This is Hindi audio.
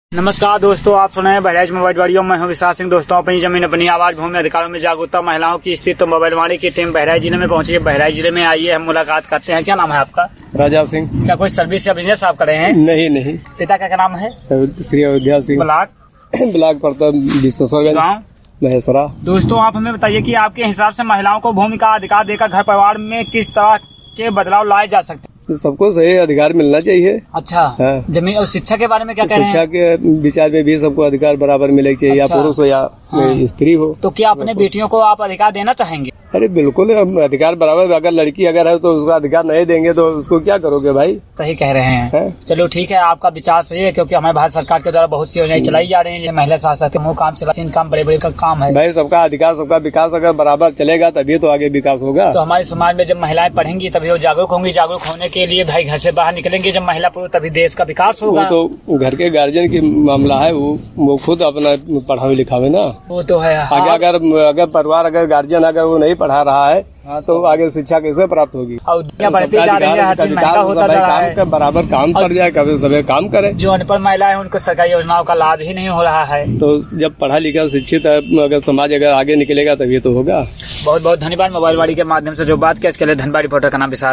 नमस्कार दोस्तों, आप सुन रहे हैं बहराइच मोबाइल। मैं हूं विशाल सिंह। दोस्तों, अपनी जमीन अपनी आवाज भूमि अधिकारों में जागरूकता महिलाओं की स्थिति तो मोबाइल की टीम बहराइच जिले में पहुंची है। बहराइच जिले में आइए, हम मुलाकात करते हैं। क्या नाम है आपका? राजा सिंह। क्या कोई सर्विस या बिजनेस आप करे हैं? नहीं। पिता का क्या नाम है? श्री अयोध्या सिंह। ब्लॉक पड़ता गाँव महेसरा। दोस्तों, आप हमें बताइए कि आपके हिसाब से महिलाओं को भूमि का अधिकार देकर घर परिवार में किस तरह के बदलाव लाए जा सकते हैं? तो सबको सही अधिकार मिलना चाहिए। अच्छा, हाँ। जमीन और शिक्षा के बारे में क्या कह रहे हैं? शिक्षा के विचार में भी सबको अधिकार बराबर मिले चाहिए। अच्छा। या पुरुष हो या स्त्री हो। तो क्या अपने बेटियों को आप अधिकार देना चाहेंगे? अरे बिल्कुल, अधिकार बराबर। अगर लड़की अगर है तो उसको अधिकार नहीं देंगे तो उसको क्या करोगे भाई? सही कह रहे हैं। चलो ठीक है, आपका विचार सही है, क्योंकि हमारे भारत सरकार के द्वारा बहुत सी योजनाएं चलाई जा रही है। महिला शासन वो काम चला, काम बड़े बड़े का काम है भाई। सबका अधिकार, सबका विकास अगर बराबर चलेगा तभी तो आगे विकास होगा। तो हमारे समाज में जब महिलाएं पढ़ेंगी तभी वो जागरूक होंगी। जागरूक होने के लिए भाई घर से बाहर निकलेंगे जब महिला पुरुष, तभी देश का विकास होगा। वो तो घर के गार्जियन की मामला है, वो खुद अपना पढ़ावे लिखावे ना। वो तो है। आगे अगर परिवार अगर गार्जियन अगर वो नहीं पढ़ा रहा है तो आगे शिक्षा कैसे प्राप्त होगी? और दुनिया बढ़ती जा रही है, हर चीज महंगा होता जा रहा है। बराबर काम कर जाए, कभी सभी काम करे। जो अनपढ़ महिला है उनको सरकारी योजनाओं का लाभ ही नहीं हो रहा है। तो जब पढ़ा लिखा शिक्षित है, अगर समाज अगर आगे निकलेगा तभी तो होगा। बहुत बहुत धन्यवाद। मोबाइल वाड़ी के माध्यम से जो बात किया इसके लिए धन्यवाद। रिपोर्टर का नाम विशाल।